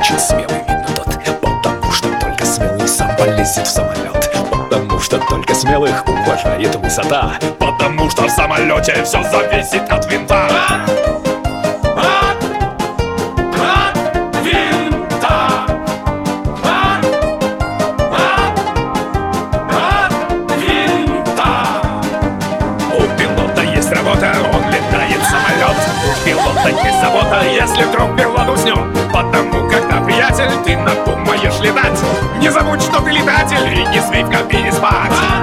очень смелый, видно тот, потому что только смелый сам полезет в самолет. Потому что только смелых уважает высота. Потому что в самолете все зависит от винта. Он летает самолет. У пилота есть забота, если вдруг пилот уснет. Потому когда, приятель, ты надумаешь летать, не забудь, что ты летатель, и не смей в кабине спать.